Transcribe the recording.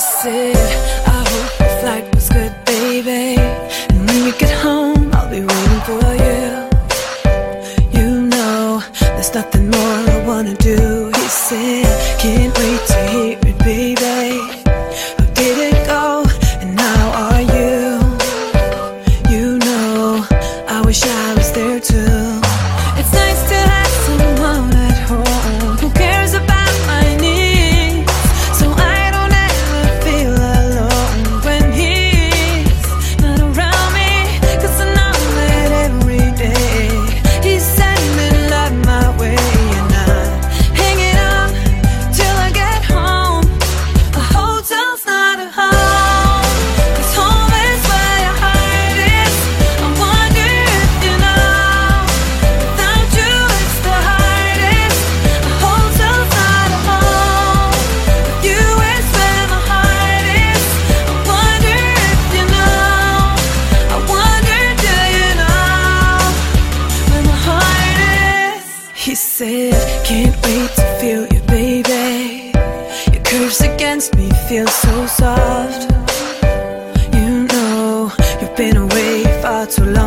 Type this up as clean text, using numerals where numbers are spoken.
said, I hope the flight was good, baby. And when you get home, I'll be waiting for you. You know, there's nothing more I wanna do. He said, can't wait to hear it, baby. How did it go? And how are you? You know, I wish I was there too. It's nice to have someone at home who cares about my needs, so I don't ever feel alone when he's not around me. 'Cause I know that every day he's sending love my way, and I'm hanging on till I get home. A hotel's not a home, 'cause home is where your heart is. I wonder if you know, without you it's the hardest. A hotel's not a home, with you is where my heart is. I wonder if you know, I wonder, do you know where my heart is? He said, can't wait to feel you, baby. Your curves against me feel so soft. You know, you've been away far too long.